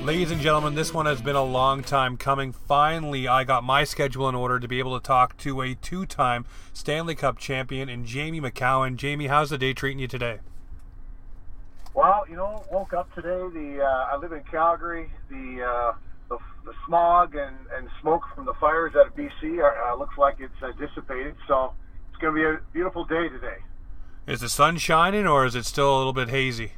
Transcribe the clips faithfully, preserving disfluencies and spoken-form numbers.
Ladies and gentlemen, this one has been a long time coming. Finally, I got my schedule in order to be able to talk to a two-time Stanley Cup champion in Jamie Macoun. Jamie, how's the day treating you today? Well, you know, woke up today. The uh, I live in Calgary. The uh, the, the smog and, and smoke from the fires out of B C are, uh, looks like it's uh, dissipated. So it's going to be a beautiful day today. Is the sun shining, or is it still a little bit hazy?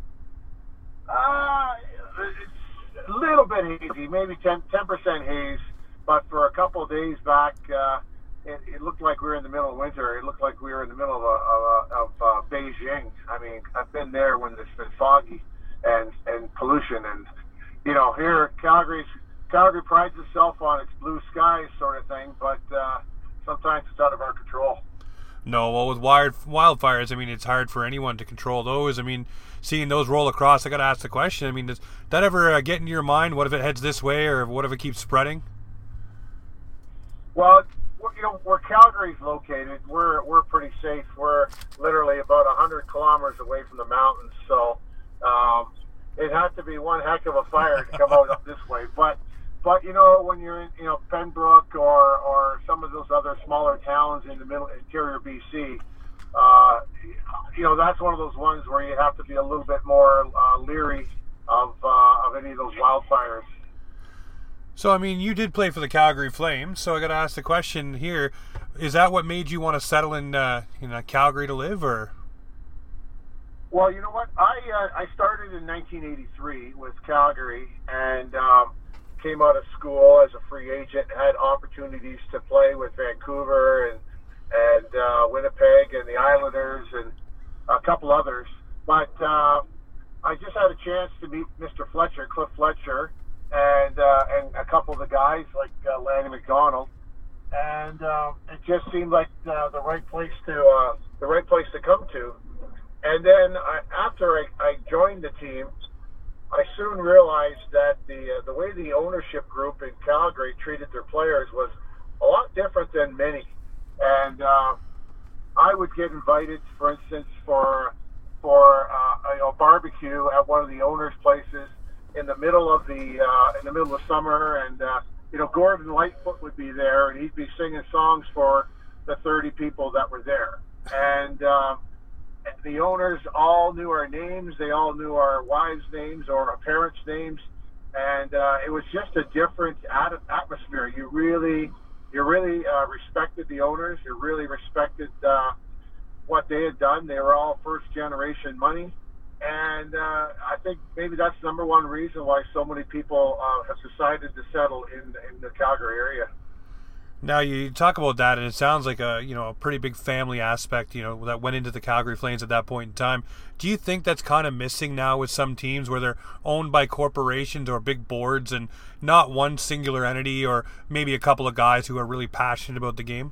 Uh, it's a little bit hazy, maybe ten percent haze. But for a couple of days back, uh, it, it looked like we were in the middle of winter. It looked like we were in the middle of, a, of, a, of uh, Beijing. I mean, I've been there when it's been foggy and, and pollution. And, you know, here, Calgary's, Calgary prides itself on its blue skies sort of thing, but uh, sometimes it's out of our control. No, well, with wired wildfires, I mean, it's hard for anyone to control those. I mean, seeing those roll across, I got to ask the question. I mean, does that ever uh, get into your mind? What if it heads this way, or what if it keeps spreading? Well, you know, where Calgary's located, we're we're pretty safe. We're literally about one hundred kilometers away from the mountains, so um, it had to be one heck of a fire to come out up this way. But But, you know, when you're in, you know, Pembroke or, or some of those other smaller towns in the middle interior B C, uh, you know, that's one of those ones where you have to be a little bit more uh, leery of uh, of any of those wildfires. So, I mean, you did play for the Calgary Flames, so I got to ask the question here. Is that what made you want to settle in, uh, in uh, Calgary to live, or...? Well, you know what? I uh, I started in nineteen eighty-three with Calgary, and... Um, came out of school as a free agent, had opportunities to play with Vancouver and and uh, Winnipeg and the Islanders and a couple others. But uh, I just had a chance to meet Mister Fletcher, Cliff Fletcher, and uh, and a couple of the guys like uh, Lanny McDonald, and uh, it just seemed like uh, the right place to uh, the right place to come to. And then I, after I, I joined the team, I soon realized that the uh, the way the ownership group in Calgary treated their players was a lot different than many. And uh, I would get invited, for instance, for for uh, you know, barbecue at one of the owners' places in the middle of the uh, in the middle of summer, and uh, you know, Gordon Lightfoot would be there, and he'd be singing songs for the thirty people that were there. And uh, the owners all knew our names. They all knew our wives' names or our parents' names, and uh, it was just a different at- atmosphere. You really, you really uh, respected the owners. You really respected uh, what they had done. They were all first-generation money, and uh, I think maybe that's number one reason why so many people uh, have decided to settle in in the Calgary area. Now, you talk about that, and it sounds like a you know a pretty big family aspect, you know, that went into the Calgary Flames at that point in time. Do you think that's kind of missing now with some teams where they're owned by corporations or big boards and not one singular entity or maybe a couple of guys who are really passionate about the game?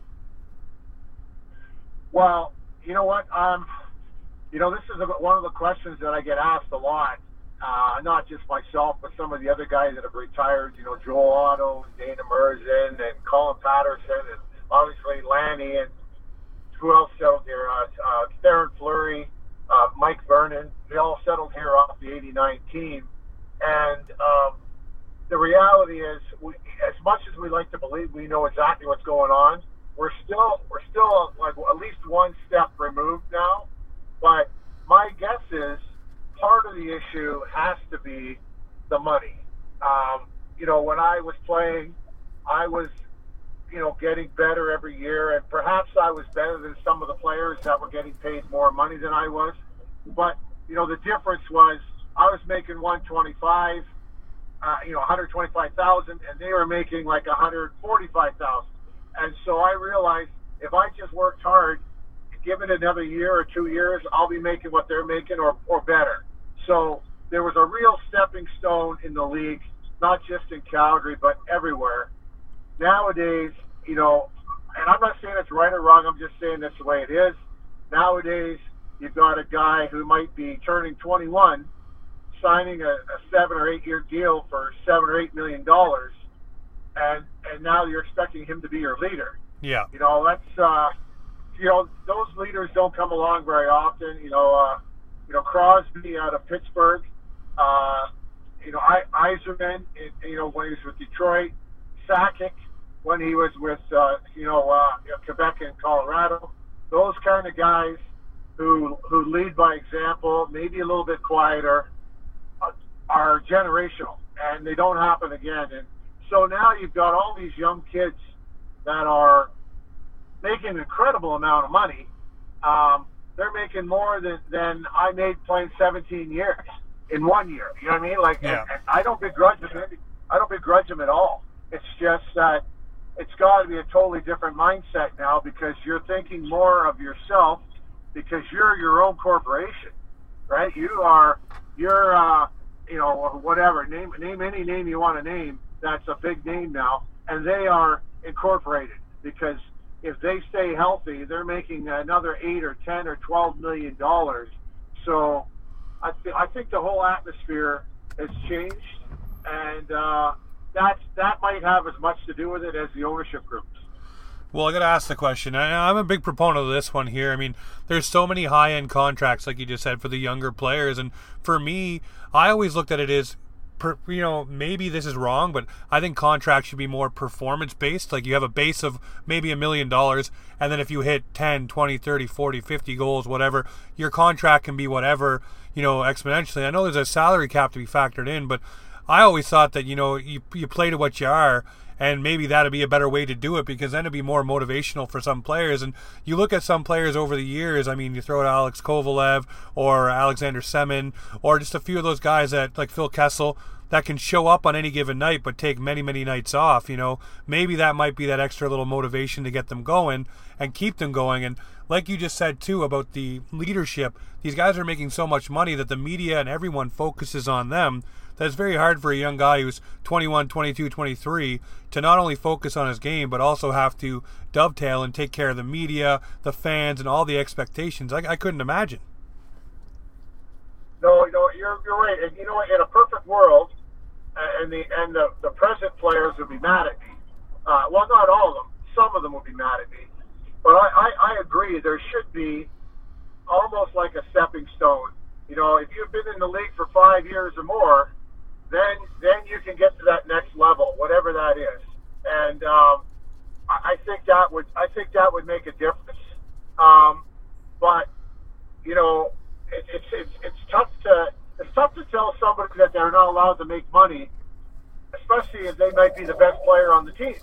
Well, you know what? Um, you know, this is one of the questions that I get asked a lot. Uh, not just myself, but some of the other guys that have retired, you know, Joel Otto, and Dana Merzen, and Colin Patterson, and obviously Lanny, and who else settled here? Uh, uh, Theron Fleury, uh, Mike Vernon. They all settled here off the eighty-nine team. And um, the reality is, we, as much as we like to believe we know exactly what's going on, we're still we're still like at least one step removed now. But my guess is, part of the issue has to be the money. Um, you know, when I was playing, I was, you know, getting better every year, and perhaps I was better than some of the players that were getting paid more money than I was. But, you know, the difference was I was making one twenty-five, uh, you know, one hundred twenty-five thousand, and they were making like one hundred forty-five thousand. And so I realized if I just worked hard, give it another year or two years, I'll be making what they're making or, or better. So there was a real stepping stone in the league, not just in Calgary, but everywhere. Nowadays, you know, and I'm not saying it's right or wrong, I'm just saying that's the way it is. Nowadays, you've got a guy who might be turning twenty-one, signing a, a seven or eight year deal for seven or eight million dollars, and and now you're expecting him to be your leader. Yeah. You know, that's uh, you know, those leaders don't come along very often. You know, uh, you know, Crosby out of Pittsburgh, uh, you know, I, Yzerman, you know, when he was with Detroit, Sakic when he was with, uh, you know, uh, you know, Quebec and Colorado. Those kind of guys who who lead by example, maybe a little bit quieter, uh, are generational, and they don't happen again. And so now you've got all these young kids that are making an incredible amount of money. Um, they're making more than, than I made playing seventeen years in one year. You know what I mean? Like, yeah. and, and I don't begrudge them. I don't begrudge them at all. It's just that it's got to be a totally different mindset now, because you're thinking more of yourself, because you're your own corporation, right? You are, you're, uh, you know, whatever, name, name any name you want to name. That's a big name now. And they are incorporated, because if they stay healthy, they're making another eight or ten or twelve million dollars. So I, th- I think the whole atmosphere has changed, and uh, that's that might have as much to do with it as the ownership groups. Well, I got to ask the question. I, I'm a big proponent of this one here. I mean, there's so many high-end contracts, like you just said, for the younger players, and for me, I always looked at it as, per, you know, maybe this is wrong, but I think contracts should be more performance-based. Like, you have a base of maybe a million dollars, and then if you hit ten, twenty, thirty, forty, fifty goals, whatever, your contract can be whatever, you know, exponentially. I know there's a salary cap to be factored in, but I always thought that, you know, you, you play to what you are, and maybe that'd be a better way to do it, because then it'd be more motivational for some players. And you look at some players over the years, I mean, you throw out Alex Kovalev or Alexander Semin, or just a few of those guys that, like Phil Kessel, that can show up on any given night but take many, many nights off. You know, maybe that might be that extra little motivation to get them going and keep them going. And like you just said, too, about the leadership, these guys are making so much money that the media and everyone focuses on them. That's very hard for a young guy who's twenty-one, twenty-two, twenty-three to not only focus on his game, but also have to dovetail and take care of the media, the fans, and all the expectations. I, I couldn't imagine. No, no, you're you're right. And you know, in a perfect world, uh, and the and the, the present players would be mad at me. Uh, well, not all of them. Some of them would be mad at me. But I, I, I agree. There should be almost like a stepping stone. You know, if you've been in the league for five years or more, then then you can get to that next level, whatever that is. And um, I, I think that would I think that would make a difference. Um, but you know, it, it's it's it's tough to it's tough to tell somebody that they're not allowed to make money, especially if they might be the best player on the team.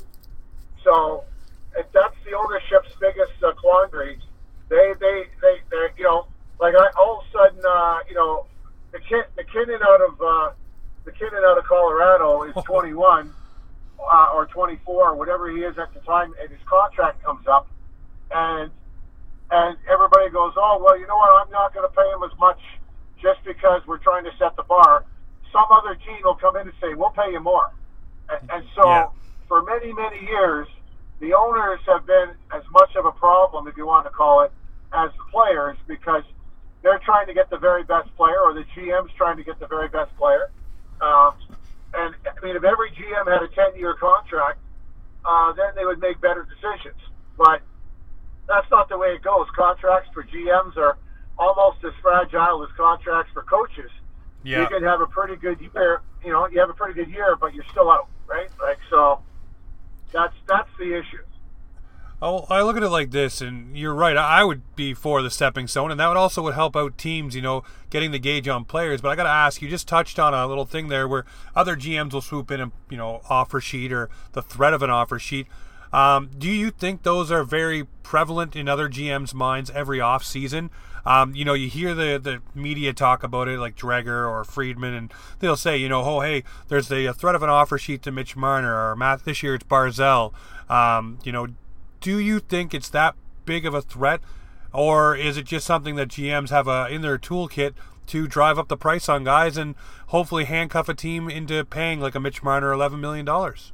So if that's the ownership's biggest uh, quandary, they they they they you know, like I, all of a sudden uh, you know, McKin- McKinnon out of uh, McKinnon out of Colorado is twenty-one uh, or twenty-four or whatever he is at the time, and his contract comes up, and and everybody goes, oh well, you know what? I'm not going to pay him as much just because we're trying to set the bar. Some other team will come in and say, we'll pay you more, and, and so Yeah. for many many years, the owners have been as much of a problem, if you want to call it, as the players, because they're trying to get the very best player, or the G M's trying to get the very best player. Um, and I mean, if every G M had a ten-year contract, uh, then they would make better decisions. But that's not the way it goes. Contracts for G Ms are almost as fragile as contracts for coaches. Yeah. You can have a pretty good year, you know, you have a pretty good year, but you're still out, right? Like, so that's that's the issue. Oh, I look at it like this, and you're right. I would be for the stepping stone, and that would also would help out teams, you know, getting the gauge on players. But I got to ask, you just touched on a little thing there where other G Ms will swoop in and, you know, offer sheet or the threat of an offer sheet. Um, do you think those are very prevalent in other G Ms' minds every off season? Um, you know, you hear the, the media talk about it, like Dreger or Friedman, and they'll say, you know, oh, hey, there's the threat of an offer sheet to Mitch Marner, or Matt, this year it's Barzell. Um, you know, do you think it's that big of a threat, or is it just something that G Ms have a, in their toolkit to drive up the price on guys and hopefully handcuff a team into paying like a Mitch Marner eleven million dollars?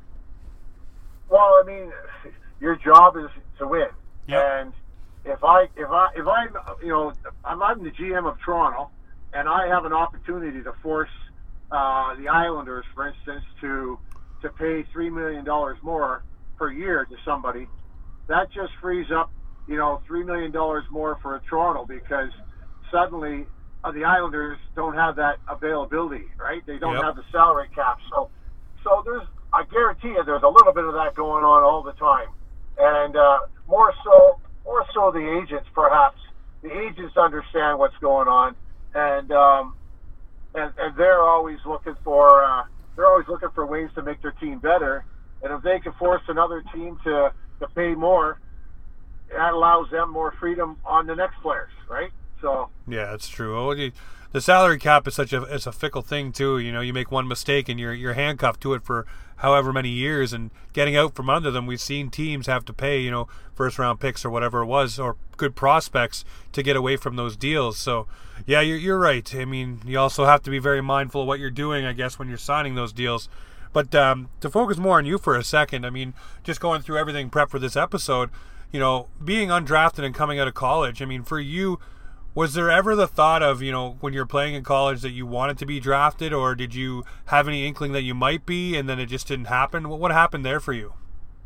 Well, I mean, your job is to win. Yep. And if I if I if I'm you know I'm, I'm the G M of Toronto, and I have an opportunity to force uh, the Islanders, for instance, to to pay three million dollars more per year to somebody, that just frees up, you know, three million dollars more for Toronto, because suddenly uh, the Islanders don't have that availability, right? They don't Yep. have the salary cap. So, so there's, I guarantee you, there's a little bit of that going on all the time, and uh, more so, more so the agents, perhaps. The agents understand what's going on, and um, and and they're always looking for uh, they're always looking for ways to make their team better. And if they can force another team to to pay more, that allows them more freedom on the next players, right? So yeah, it's true. Well, you, the salary cap is such a it's a fickle thing too. You know, you make one mistake and you're you're handcuffed to it for however many years, and getting out from under them, we've seen teams have to pay, you know, first round picks or whatever it was, or good prospects to get away from those deals. So yeah, you're you're right. I mean, you also have to be very mindful of what you're doing, I guess, when you're signing those deals. But um, to focus more on you for a second, I mean, just going through everything prep for this episode, you know, being undrafted and coming out of college, I mean, for you, was there ever the thought of, you know, when you're playing in college that you wanted to be drafted, or did you have any inkling that you might be and then it just didn't happen? What, what happened there for you?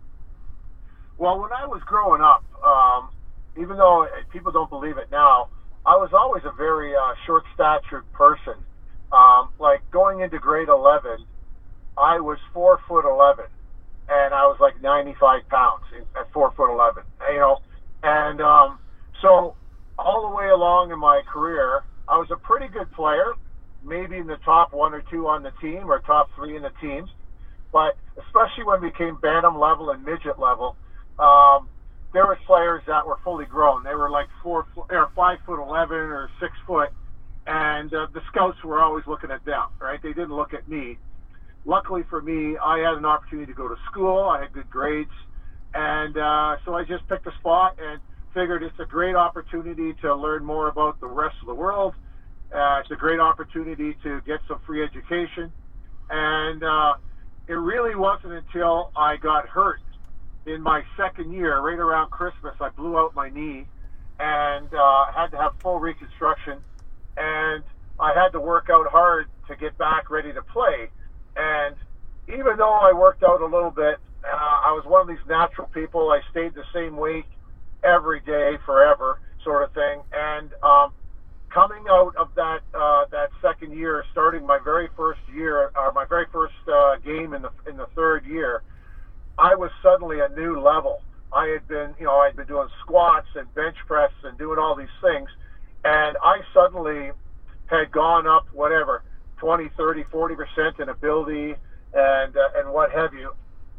Well, when I was growing up, um, even though people don't believe it now, I was always a very uh, short-statured person. Um, like going into grade eleven, I was four foot eleven, and I was like ninety-five pounds at four foot eleven. You know, and um, so all the way along in my career, I was a pretty good player, maybe in the top one or two on the team, or top three in the teams. But especially when we came bantam level and midget level, um, there were players that were fully grown. They were like four or five foot eleven or six foot, and uh, the scouts were always looking at them. Right? They didn't look at me. Luckily for me, I had an opportunity to go to school. I had good grades, and uh, so I just picked a spot and figured it's a great opportunity to learn more about the rest of the world. Uh, it's a great opportunity to get some free education, and uh, it really wasn't until I got hurt in my second year, right around Christmas, I blew out my knee and uh, had to have full reconstruction, and I had to work out hard to get back ready to play. And even though I worked out a little bit, uh, I was one of these natural people. I stayed the same weight every day, forever, sort of thing. And um, coming out of that uh, that second year, starting my very first year, or my very first uh, game in the in the third year, I was suddenly a new level. I had been, you know, I'd been doing squats and bench press and doing all these things, and I suddenly had gone up, whatever, twenty, thirty, forty percent in ability and uh, and what have you.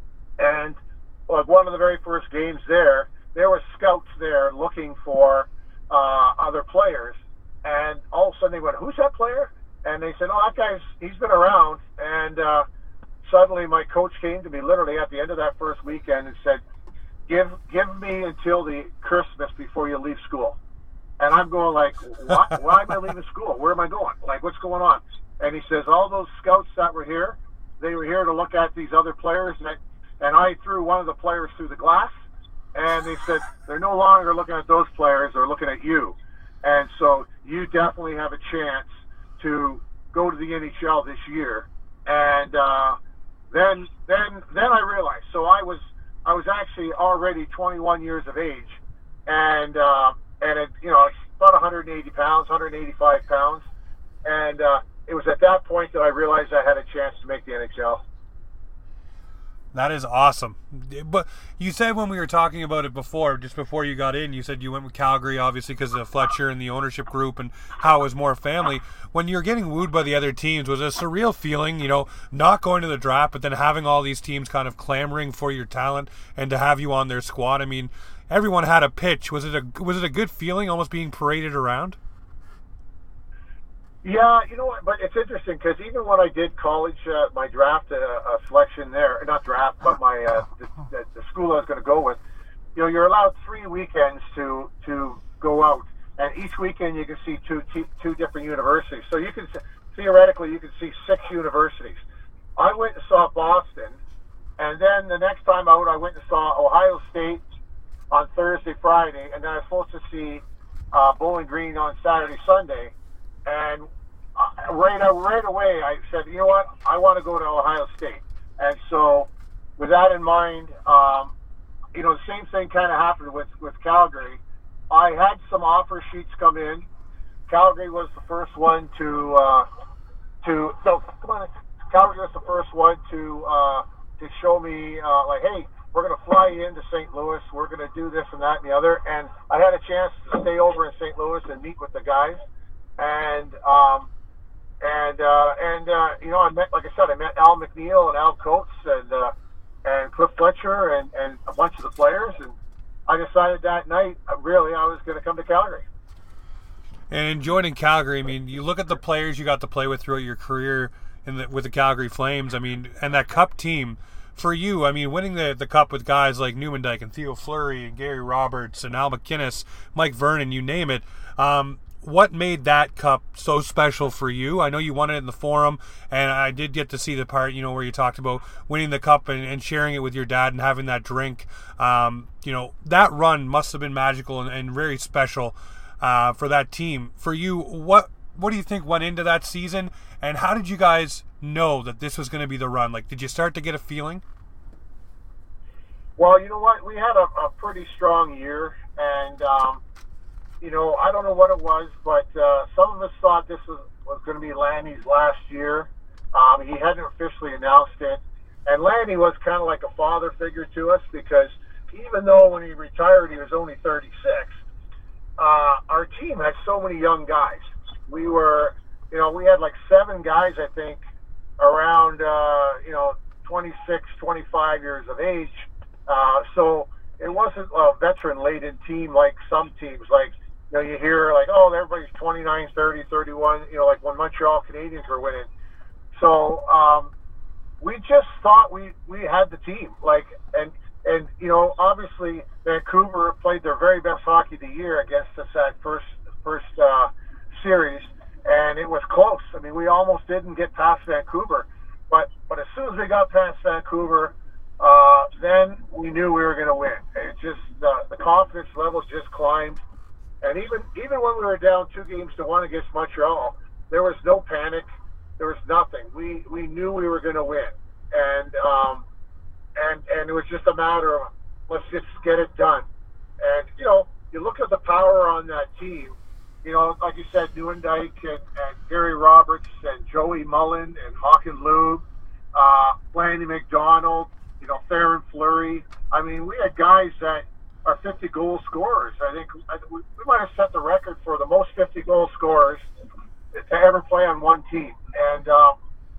And like one of the very first games there, there were scouts there looking for uh, other players, and all of a sudden they went, "Who's that player?" And they said, "Oh, that guy's he's been around." And uh, suddenly my coach came to me literally at the end of that first weekend and said, "Give give me until the Christmas before you leave school." And I'm going like, "What? Why am I leaving school? Where am I going? Like, what's going on?" And he says, "All those scouts that were here, they were here to look at these other players, and I, and I threw one of the players through the glass, and they said they're no longer looking at those players; they're looking at you, and so you definitely have a chance to go to the N H L this year." And uh, then then then I realized. So I was I was actually already twenty-one years of age, and uh, and it, you know, about one hundred eighty pounds, one hundred eighty-five pounds, and uh, it was at that point that I realized I had a chance to make the N H L. That is awesome. But you said when we were talking about it before, just before you got in, you said you went with Calgary, obviously, because of Fletcher and the ownership group and how it was more family. When you're getting wooed by the other teams, was it a surreal feeling, you know, not going to the draft, but then having all these teams kind of clamoring for your talent and to have you on their squad? I mean, everyone had a pitch. Was it a was it a good feeling, almost being paraded around? Yeah, you know what, but it's interesting because even when I did college, uh, my draft uh, uh, selection there, not draft, but my uh, the, the, the school I was going to go with, you know, you're allowed three weekends to to go out, and each weekend you can see two two different universities. So you can theoretically you can see six universities. I went and saw Boston, and then the next time out, I went and saw Ohio State on Thursday, Friday, and then I was supposed to see uh, Bowling Green on Saturday, Sunday. And uh, right, uh, right away, I said, you know what, I want to go to Ohio State. And so with that in mind, um, you know, the same thing kind of happened with, with Calgary. I had some offer sheets come in, Calgary was the first one to uh, to so come on. Calgary was the first one to uh, to show me uh, like, hey, we're going to fly you into Saint Louis. We're going to do this and that and the other. And I had a chance to stay over in Saint Louis and meet with the guys. And um, and uh, and uh, you know, I met, like I said, I met Al McNeil and Al Coates and uh, and Cliff Fletcher and, and a bunch of the players. And I decided that night, uh, really, I was going to come to Calgary. And joining Calgary, I mean, you look at the players you got to play with throughout your career in the, with the Calgary Flames. I mean, and that Cup team for you. I mean, winning the the Cup with guys like Newman-Dyke and Theo Fleury and Gary Roberts and Al MacInnis, Mike Vernon, you name it. Um, what made that Cup so special for you? I know you won it in the Forum, and I did get to see the part, you know, where you talked about winning the Cup and, and sharing it with your dad and having that drink. Um, you know, that run must have been magical and, and very special uh, for that team. For you, what what do you think went into that season, and how did you guys know that this was going to be the run? Like, did you start to get a feeling? Well, you know what? We had a, a pretty strong year, and um, you know, I don't know what it was, but uh, some of us thought this was, was going to be Lanny's last year. Um, he hadn't officially announced it. And Lanny was kind of like a father figure to us because even though when he retired he was only thirty-six, uh, our team had so many young guys. We were, you know, we had like seven guys, I think, around, uh, you know, twenty-six, twenty-five years of age. Uh, so it wasn't a veteran-laden team like some teams. Like, you know, you hear like, oh, everybody's twenty-nine, thirty, thirty-one, you know, like when Montreal Canadiens were winning. So um, we just thought we, we had the team. Like, and, and, you know, obviously Vancouver played their very best hockey of the year against us that first, first uh, series, and it was close. I mean, we almost didn't get past Vancouver. But, but as soon as we got past Vancouver, uh, then we knew we were going to win. It just, uh, the confidence levels just climbed. And even even when we were down two games to one against Montreal, there was no panic. There was nothing. We we knew we were going to win, and um, and and it was just a matter of let's just get it done. And you know, you look at the power on that team. You know, like you said, Newman-Dyke and, and Gary Roberts and Joey Mullen and Hawken Lube, uh, Lanny McDonald. You know, Theoren Fleury. I mean, we had guys that are fifty goal scorers. I think I, we, we might have set the record for the most fifty goal scorers to ever play on one team. And um,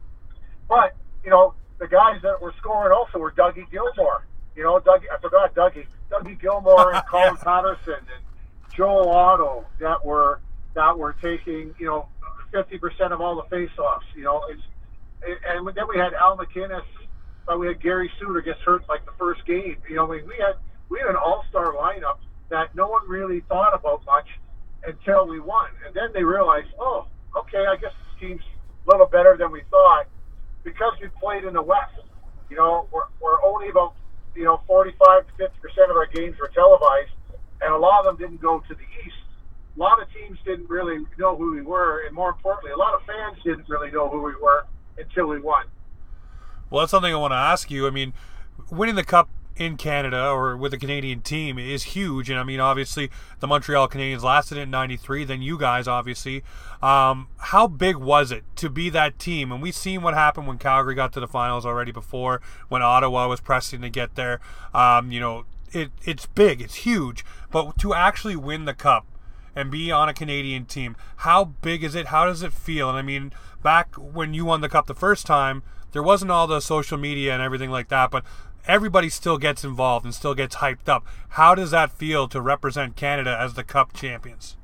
but you know, the guys that were scoring also were Dougie Gilmore. You know, Dougie. I forgot Dougie. Dougie Gilmore and Colin Patterson and Joel Otto that were that were taking you know fifty percent of all the faceoffs. You know, it's it, and then we had Al MacInnis. Uh, we had Gary Suter gets hurt like the first game. You know, I mean, we had. We had an all-star lineup that no one really thought about much until we won. And then they realized, oh, okay, I guess this team's a little better than we thought because we played in the West. You know, we're, we're only about, you know, forty-five to fifty percent of our games were televised, and a lot of them didn't go to the East. A lot of teams didn't really know who we were, and more importantly, a lot of fans didn't really know who we were until we won. Well, that's something I want to ask you. I mean, winning the Cup in Canada or with a Canadian team is huge, and I mean obviously the Montreal Canadiens lasted in ninety-three, then you guys obviously. Um, how big was it to be that team? And we've seen what happened when Calgary got to the finals already before, when Ottawa was pressing to get there. Um, you know, it it's big, it's huge, but to actually win the Cup and be on a Canadian team, how big is it? How does it feel? And I mean, back when you won the Cup the first time, there wasn't all the social media and everything like that, but everybody still gets involved and still gets hyped up. How does that feel to represent Canada as the Cup champions?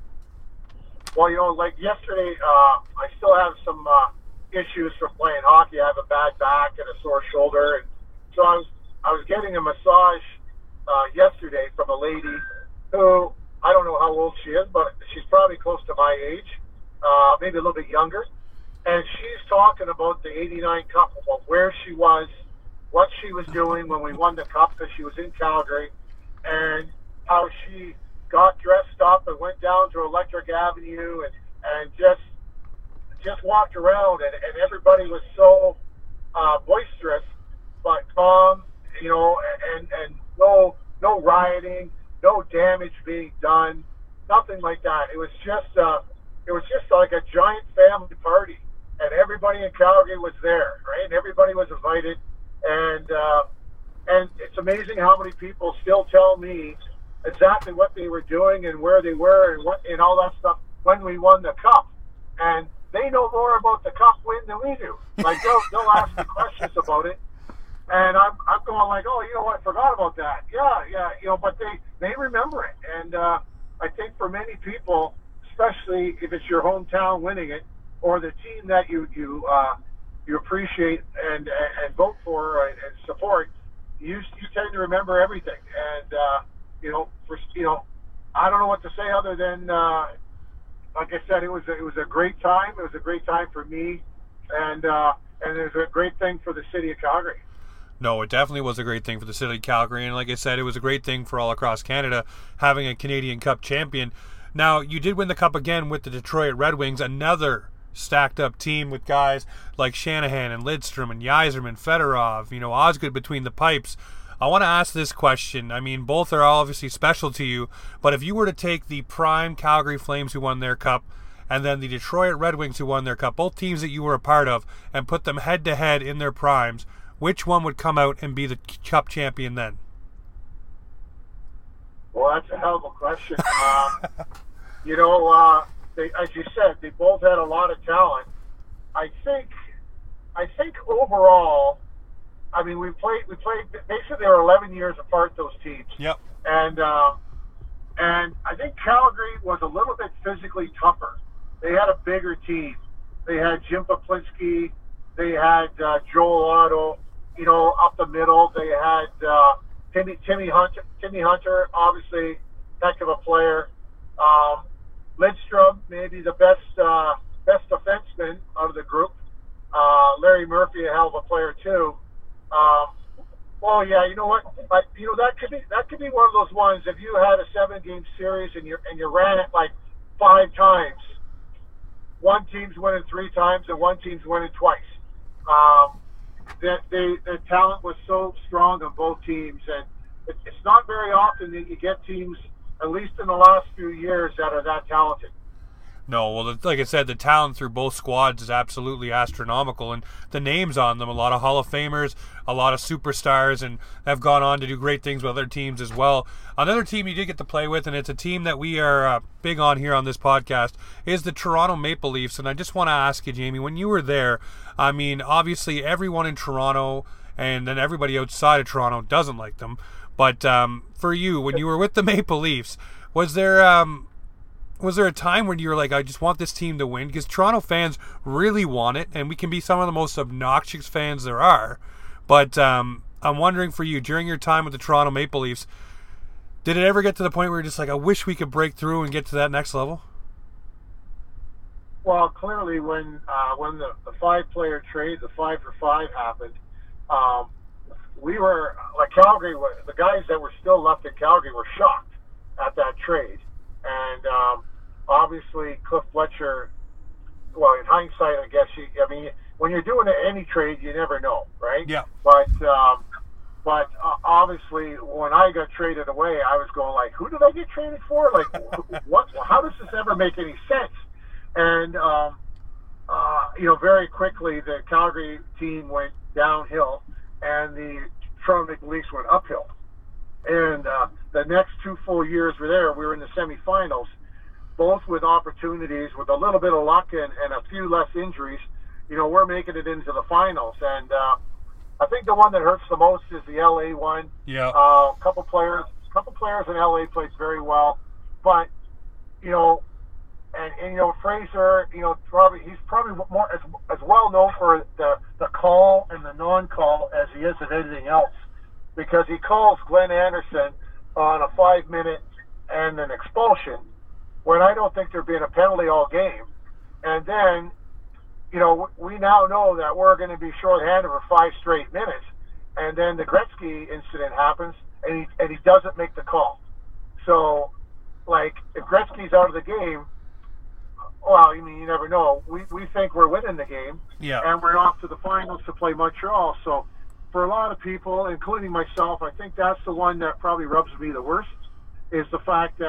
Well, you know, like yesterday, uh, I still have some uh, issues from playing hockey. I have a bad back and a sore shoulder, and so I was I was getting a massage uh, yesterday from a lady who I don't know how old she is, but she's probably close to my age, uh, maybe a little bit younger, and she's talking about the eighty-nine Cup, about where she was, what she was doing when we won the Cup, because she was in Calgary, and how she got dressed up and went down to Electric Avenue and, and just just walked around, and, and everybody was so uh, boisterous but calm, you know, and, and no no rioting, no damage being done, nothing like that. It was just uh, it was just like a giant family party, and everybody in Calgary was there, right? And everybody was invited, and uh, and it's amazing how many people still tell me exactly what they were doing and where they were and what and all that stuff when we won the cup, and they know more about the cup win than we do. Like they'll they'll ask me questions about it, and I'm I'm going like, oh, you know what, I forgot about that. Yeah, yeah, you know, but they they remember it, and uh, I think for many people, especially if it's your hometown winning it or the team that you you uh, you appreciate and and vote for and, and support, you you tend to remember everything. And uh, you know, for you know, I don't know what to say other than uh, like I said, it was a, it was a great time. It was a great time for me, and uh, and it was a great thing for the city of Calgary. No, it definitely was a great thing for the city of Calgary, and like I said, it was a great thing for all across Canada having a Canadian Cup champion. Now, you did win the Cup again with the Detroit Red Wings, another stacked-up team with guys like Shanahan and Lidstrom and Yzerman, Fedorov, you know, Osgood between the pipes. I want to ask this question. I mean, both are obviously special to you, but if you were to take the prime Calgary Flames who won their Cup and then the Detroit Red Wings who won their Cup, both teams that you were a part of, and put them head-to-head in their primes, which one would come out and be the Cup champion then? Well, that's a hell of a question. uh, you know, uh, they, as you said, they both had a lot of talent. I think, I think overall, I mean, we played, we played. Basically, they were eleven years apart. Those teams. Yep. And um, and I think Calgary was a little bit physically tougher. They had a bigger team. They had Jim Poplinski. They had uh, Joel Otto. You know, up the middle. They had uh, Timmy Timmy Hunter. Timmy Hunter, obviously, heck of a player. Um, Lidstrom, maybe the best uh, best defenseman out of the group. Uh, Larry Murphy, a hell of a player too. Um, well, yeah, you know what? Like, you know, that could be that could be one of those ones. If you had a seven-game series and you and you ran it like five times, one team's winning three times and one team's winning twice. Um, the, the the talent was so strong on both teams, and it, it's not very often that you get teams, at least in the last few years, that are that talented. No, well, like I said, the talent through both squads is absolutely astronomical, and the names on them, a lot of Hall of Famers, a lot of superstars, and have gone on to do great things with other teams as well. Another team you did get to play with, and it's a team that we are uh, big on here on this podcast, is the Toronto Maple Leafs. And I just want to ask you, Jamie, when you were there, I mean, obviously everyone in Toronto and then everybody outside of Toronto doesn't like them, but um, for you, when you were with the Maple Leafs, was there... Um, Was there a time when you were like, I just want this team to win? Because Toronto fans really want it, and we can be some of the most obnoxious fans there are. But um, I'm wondering for you, during your time with the Toronto Maple Leafs, did it ever get to the point where you're just like, I wish we could break through and get to that next level? Well, clearly when uh, when the, the five-player trade, the five for five happened, um, we were, like Calgary, the guys that were still left in Calgary were shocked at that trade. And um, obviously, Cliff Fletcher, well, in hindsight, I guess, you, I mean, when you're doing any trade, you never know, right? Yeah. But, um, but uh, obviously, when I got traded away, I was going like, who did I get traded for? Like, what? How does this ever make any sense? And, um, uh, you know, very quickly, the Calgary team went downhill, and the Toronto Maple Leafs went uphill. And uh, the next two full years were there. We were in the semifinals, both with opportunities, with a little bit of luck and, and a few less injuries. You know, we're making it into the finals. And uh, I think the one that hurts the most is the L A one. Yeah. Uh, a couple players, a couple players in L A played very well, but you know, and, and you know Fraser, you know, probably he's probably more as as well known for the the call and the non-call as he is of anything else. Because he calls Glenn Anderson on a five-minute and an expulsion when I don't think there'd been a penalty all game. And then, you know, we now know that we're going to be shorthanded for five straight minutes. And then the Gretzky incident happens, and he, and he doesn't make the call. So, like, if Gretzky's out of the game, well, I mean, you never know. We, we think we're winning the game, yeah. And we're off to the finals to play Montreal. So, for a lot of people, including myself, I think that's the one that probably rubs me the worst, is the fact that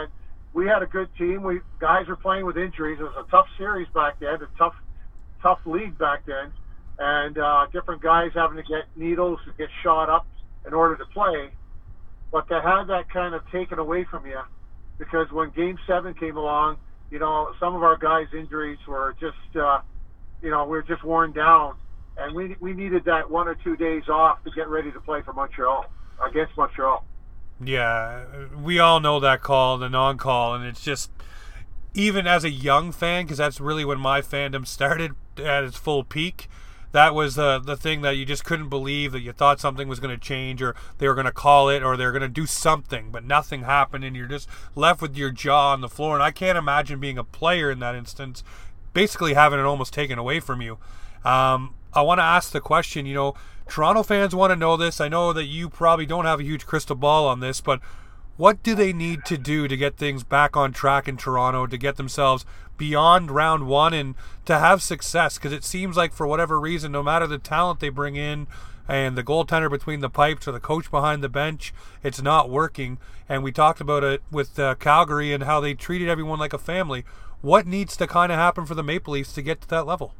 we had a good team. We guys were playing with injuries. It was a tough series back then, a tough, tough league back then, and uh, different guys having to get needles to get shot up in order to play. But to have that kind of taken away from you, because when Game Seven came along, you know, some of our guys' injuries were just, uh, you know, we were just worn down, and we we needed that one or two days off to get ready to play for Montreal, against Montreal. Yeah, we all know that call, the non-call, and it's just, even as a young fan, because that's really when my fandom started at its full peak, that was the the thing that you just couldn't believe, that you thought something was going to change, or they were going to call it, or they were going to do something, but nothing happened, and you're just left with your jaw on the floor. And I can't imagine being a player in that instance, basically having it almost taken away from you. Um, I want to ask the question, you know, Toronto fans want to know this. I know that you probably don't have a huge crystal ball on this, but what do they need to do to get things back on track in Toronto, to get themselves beyond round one and to have success? Because it seems like, for whatever reason, no matter the talent they bring in and the goaltender between the pipes or the coach behind the bench, it's not working. And we talked about it with uh, Calgary and how they treated everyone like a family. What needs to kind of happen for the Maple Leafs to get to that level?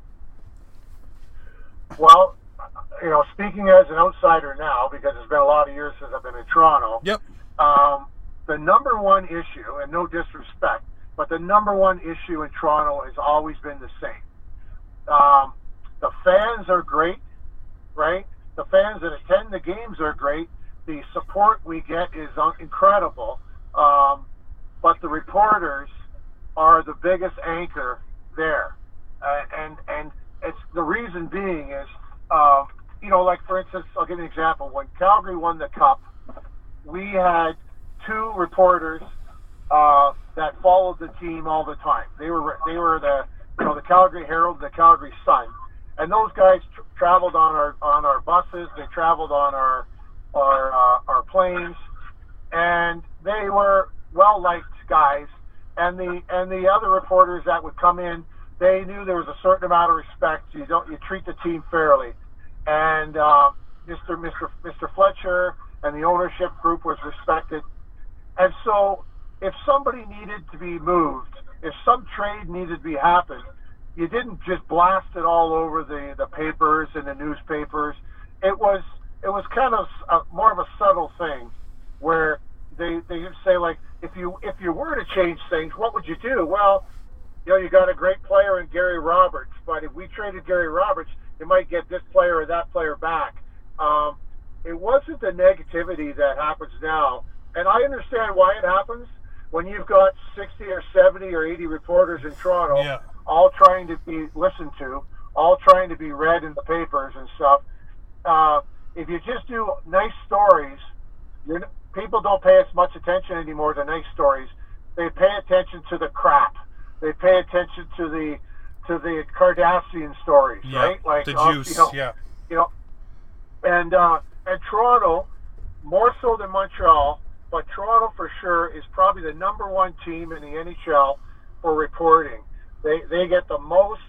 Well, you know, speaking as an outsider now, because it's been a lot of years since I've been in Toronto. Yep. Um, the number one issue, and no disrespect, but the number one issue in Toronto has always been the same. Um, the fans are great, right? The fans that attend the games are great. The support we get is un- incredible. Um, but the reporters are the biggest anchor there. Uh, and, and it's the reason being is, uh, you know, like, for instance, I'll give you an example. When Calgary won the Cup, we had two reporters uh, that followed the team all the time. They were they were the you know the Calgary Herald, the Calgary Sun, and those guys tra- traveled on our on our buses. They traveled on our our uh, our planes, and they were well liked guys. And the and the other reporters that would come in, they knew there was a certain amount of respect. You don't you treat the team fairly, and uh, Mister Mister Mister Fletcher and the ownership group was respected. And so if somebody needed to be moved, if some trade needed to be happen, you didn't just blast it all over the, the papers and the newspapers. It was it was kind of a, more of a subtle thing where they they would say, like, if you if you were to change things, what would you do? Well, you know, you got a great player in Gary Roberts, but if we traded Gary Roberts, you might get this player or that player back. Um, it wasn't the negativity that happens now, and I understand why it happens when you've got sixty or seventy or eighty reporters in Toronto, Yeah. all trying to be listened to, all trying to be read in the papers and stuff. Uh, if you just do nice stories, you're, people don't pay as much attention anymore to nice stories. They pay attention to the crap. They pay attention to the to the Kardashian stories, Yeah, right? Like the uh, juice, you know, yeah. You know, and uh, and Toronto, more so than Montreal, but Toronto for sure is probably the number one team in the N H L for reporting. They they get the most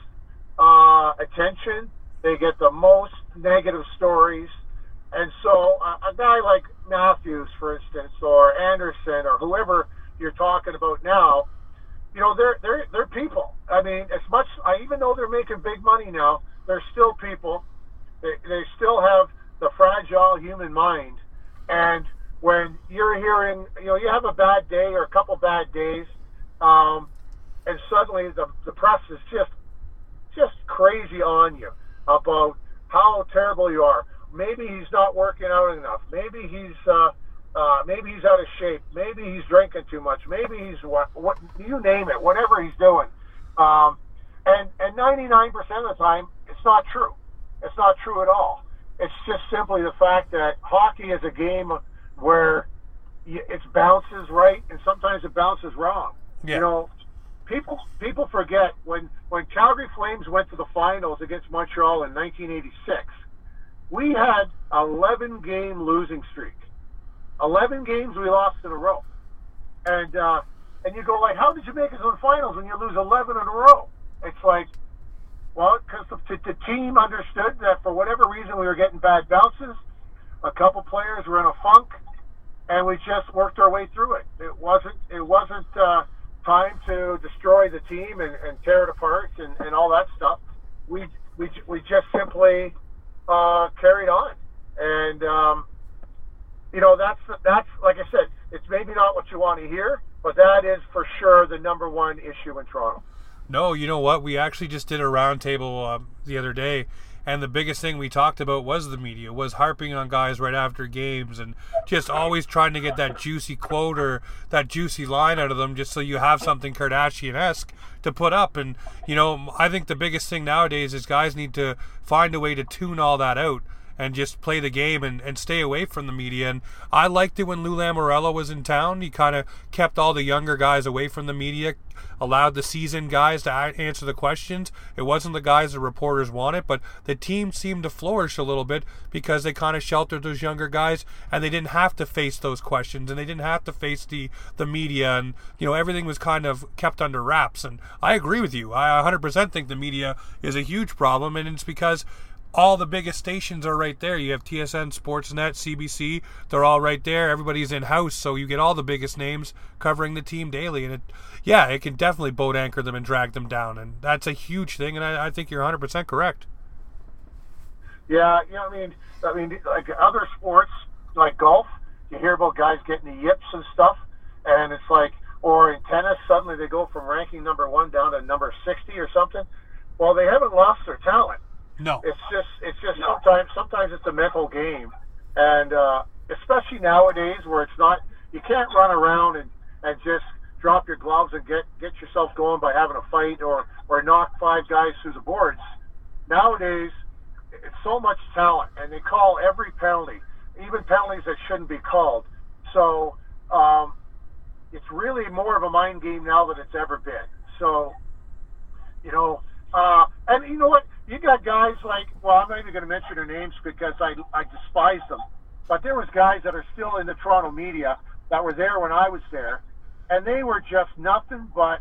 uh, attention. They get the most negative stories. And so uh, a guy like Matthews, for instance, or Anderson, or whoever you're talking about now, you know, they're they're they're people. I mean, as much I even though they're making big money now, they're still people. They they still have the fragile human mind. And when you're hearing, you know, you have a bad day or a couple bad days, um, and suddenly the the press is just just crazy on you about how terrible you are. Maybe he's not working out enough. Maybe he's uh, uh, maybe he's out of shape. Maybe he's drinking too much. Maybe he's what, what you name it, whatever he's doing. Um, and and ninety-nine percent of the time, it's not true. It's not true at all. It's just simply the fact that hockey is a game where it bounces right and sometimes it bounces wrong. Yeah. You know, people people forget when when Calgary Flames went to the finals against Montreal in nineteen eighty-six. We had eleven game losing streak. eleven games we lost in a row. And uh, and you go, like, how did you make it to the finals when you lose eleven in a row? It's like, well, because the, the team understood that for whatever reason we were getting bad bounces. A couple players were in a funk, and we just worked our way through it. It wasn't. It wasn't. Uh, team and, and tear it apart and, and all that stuff. We we we just simply uh, carried on, and um, you know that's that's like I said, it's maybe not what you want to hear, but that is for sure the number one issue in Toronto. No, you know what? We actually just did a roundtable uh, the other day, and the biggest thing we talked about was the media, was harping on guys right after games and just always trying to get that juicy quote or that juicy line out of them just so you have something Kardashian-esque to put up. And, you know, I think the biggest thing nowadays is guys need to find a way to tune all that out and just play the game and, and stay away from the media. And I liked it when Lou Lamoriello was in town. He kind of kept all the younger guys away from the media, allowed the seasoned guys to answer the questions. It wasn't the guys the reporters wanted, but the team seemed to flourish a little bit because they kind of sheltered those younger guys, and they didn't have to face those questions, and they didn't have to face the, the media, and, you know, everything was kind of kept under wraps. And I agree with you. I one hundred percent think the media is a huge problem, and it's because all the biggest stations are right there. You have T S N, Sportsnet, C B C. They're all right there. Everybody's in-house, so you get all the biggest names covering the team daily. And, it, yeah, it can definitely boat anchor them and drag them down. And that's a huge thing, and I, I think you're one hundred percent correct. Yeah, you know, I mean, I mean, like other sports, like golf, you hear about guys getting the yips and stuff, and it's like, or in tennis, suddenly they go from ranking number one down to number sixty or something. Well, they haven't lost their talent. No, it's just it's just no. sometimes sometimes it's a mental game, and uh, especially nowadays where it's not, you can't run around and, and just drop your gloves and get get yourself going by having a fight or or knock five guys through the boards. Nowadays, it's so much talent, and they call every penalty, even penalties that shouldn't be called. So um, it's really more of a mind game now than it's ever been. So, you know, uh, and you know what? You got guys like, well, I'm not even going to mention their names because I, I despise them. But there was guys that are still in the Toronto media that were there when I was there, and they were just nothing but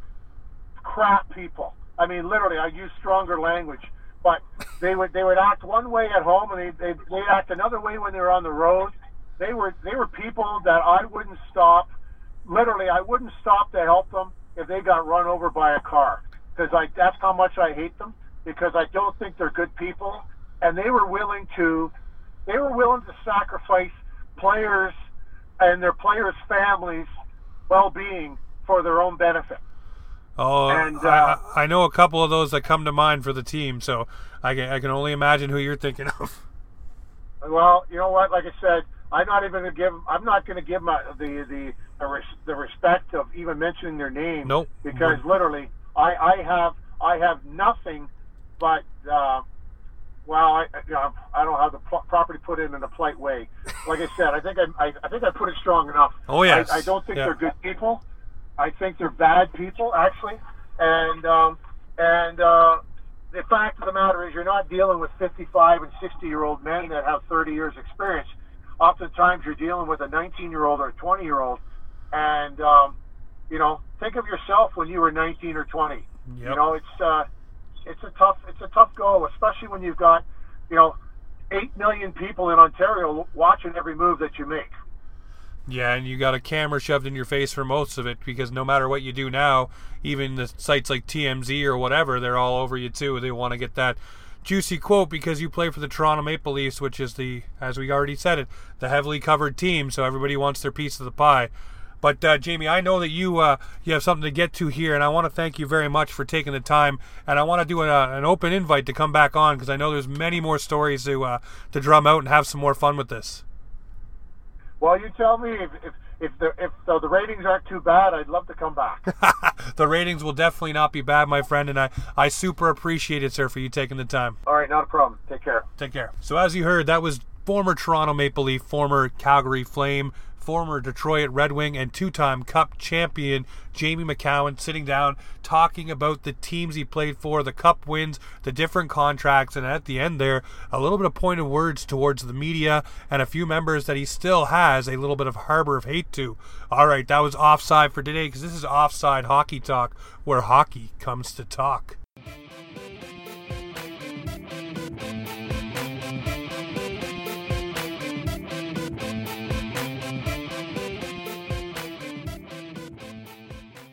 crap people. I mean, literally, I use stronger language. But they would they would act one way at home, and they they they'd act another way when they were on the road. They were they were people that I wouldn't stop. Literally, I wouldn't stop to help them if they got run over by a car, because I that's how much I hate them. Because I don't think they're good people, and they were willing to, they were willing to sacrifice players and their players' families' well-being for their own benefit. Oh, and, uh, I, I know a couple of those that come to mind for the team, so I can, I can only imagine who you're thinking of. Well, you know what? Like I said, I'm not even going to give. I'm not going to give my, the the the, res, the respect of even mentioning their name. Nope. Because literally, I, I have I have nothing. But, uh, well, I, you know, I don't have the pro- property put in in a polite way. Like I said, I think I, I, I think I put it strong enough. Oh, yes. I, I don't think yeah. they're good people. I think they're bad people, actually. And um, and uh, the fact of the matter is, you're not dealing with fifty-five and sixty-year-old men that have thirty years experience. Oftentimes, you're dealing with a nineteen-year-old or a twenty-year-old. And, um, you know, think of yourself when you were nineteen or twenty. Yep. You know, it's... Uh, It's a tough, it's a tough go, especially when you've got, you know, eight million people in Ontario watching every move that you make. Yeah, and you got a camera shoved in your face for most of it, because no matter what you do now, even the sites like T M Z or whatever, they're all over you too. They want to get that juicy quote because you play for the Toronto Maple Leafs, which is the, as we already said it, the heavily covered team. So everybody wants their piece of the pie. But, uh, Jamie, I know that you uh, you have something to get to here, and I want to thank you very much for taking the time. And I want to do a, an open invite to come back on, because I know there's many more stories to uh, to drum out and have some more fun with this. Well, you tell me if if, if the if the, the ratings aren't too bad, I'd love to come back. The ratings will definitely not be bad, my friend, and I, I super appreciate it, sir, for you taking the time. All right, not a problem. Take care. Take care. So as you heard, that was former Toronto Maple Leaf, former Calgary Flame, former Detroit Red Wing, and two-time Cup champion Jamie Macoun sitting down talking about the teams he played for, the Cup wins, the different contracts, and at the end there, a little bit of pointed words towards the media and a few members that he still has a little bit of harbor of hate to. All right, that was Offside for today, because this is Offside Hockey Talk, where hockey comes to talk.